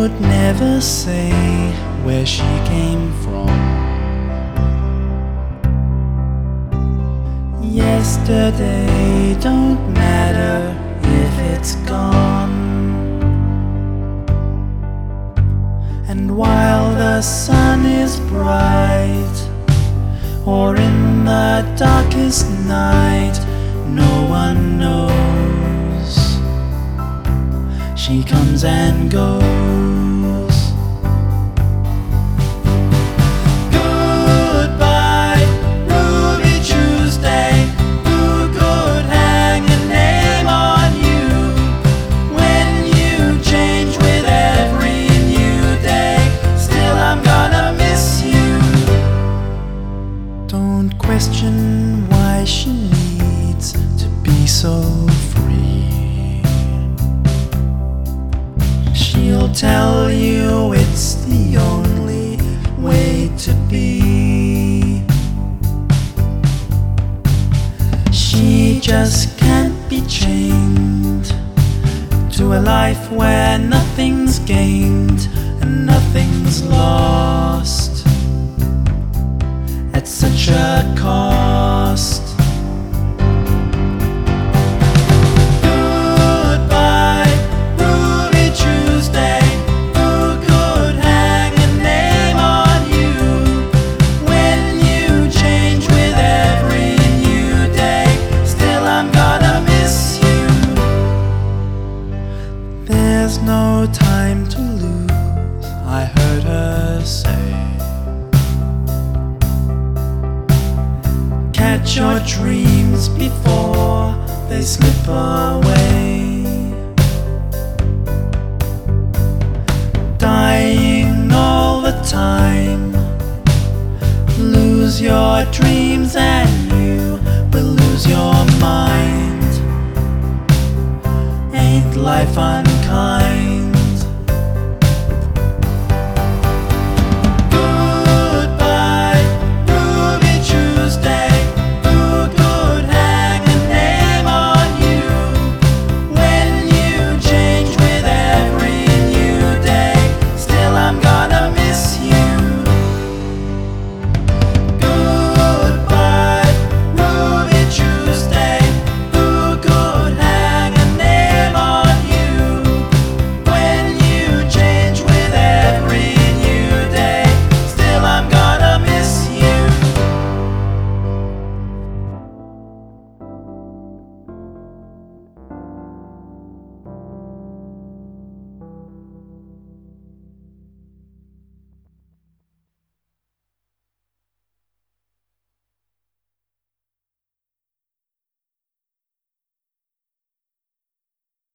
would never say where she came from. Yesterday don't matter if it's gone. And while the sun is bright, or in the darkest night, no one knows. She comes and goes. Goodbye, Ruby Tuesday. Who could hang a name on you when you change with every new day? Still, I'm gonna miss you. Don't question why she needs to be so free. She'll tell you it's the only way to be. She just can't be chained to a life where nothing's gained and nothing's lost at such a cost. Goodbye, Ruby Tuesday. Who could hang a name on you when you change with every new day? Still, I'm gonna miss you. There's no time to lose, I heard her say. Catch your dreams before they slip away.